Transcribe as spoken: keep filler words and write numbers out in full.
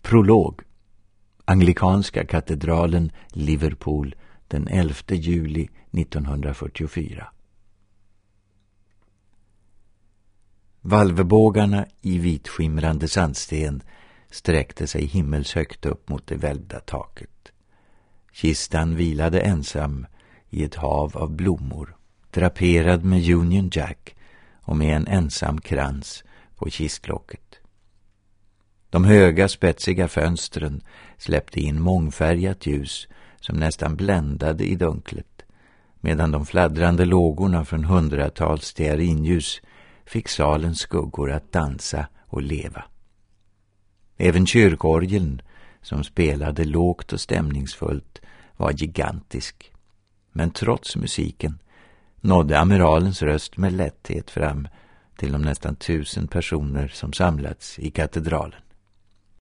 Prolog. Anglikanska katedralen, Liverpool, den elfte juli nittonhundrafyrtiofyra. Valvebågarna i vitskimrande sandsten sträckte sig himmelshögt upp mot det välvda taket. Kistan vilade ensam i ett hav av blommor, draperad med Union Jack och med en ensam krans på kistlocket. De höga spetsiga fönstren släppte in mångfärgat ljus som nästan bländade i dunklet, medan de fladdrande lågorna från hundratals stearinljus fick salens skuggor att dansa och leva. Även kyrkorgeln, som spelade lågt och stämningsfullt, var gigantisk. Men trots musiken nådde amiralens röst med lätthet fram till de nästan tusen personer som samlats i katedralen.